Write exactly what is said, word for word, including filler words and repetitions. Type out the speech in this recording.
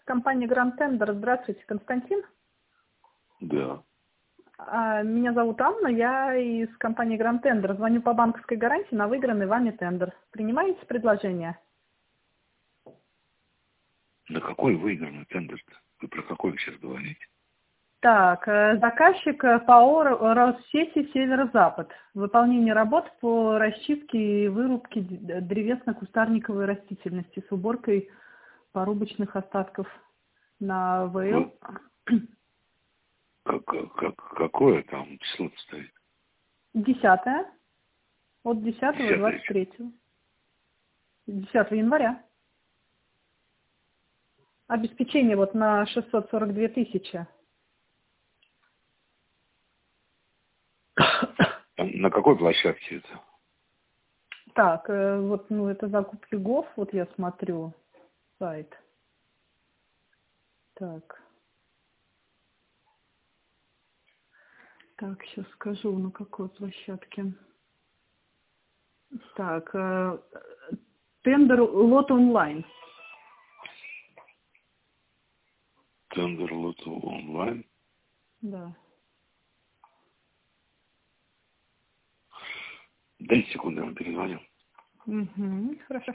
Компания Grand Tender. Здравствуйте, Константин. Да. А, Меня зовут Анна, я из компании Grand Tender. Звоню по банковской гарантии на выигранный вами тендер. Принимаете предложение? На какой выигранный тендер-то? Вы про какой сейчас говорите? Так, э, заказчик э, ПАО Ро- Россети Северо-Запад. Выполнение работ по расчистке и вырубке д- древесно-кустарниковой растительности с уборкой порубочных остатков на ВЛ. Как, как, как- какое там число стоит? Десятое. От десятого двадцать Десятое. третьего. Десятого января. Обеспечение вот на шестьсот сорок две тысячи. На какой площадке это? Так, э, вот, ну, это закупки ГОВ, вот я смотрю, сайт. Так. Так, сейчас скажу, на какой площадке. Так, э, тендер лот онлайн. Тендер лото онлайн. Да. Дайте секунду, я вам перезвоню. Угу, хорошо.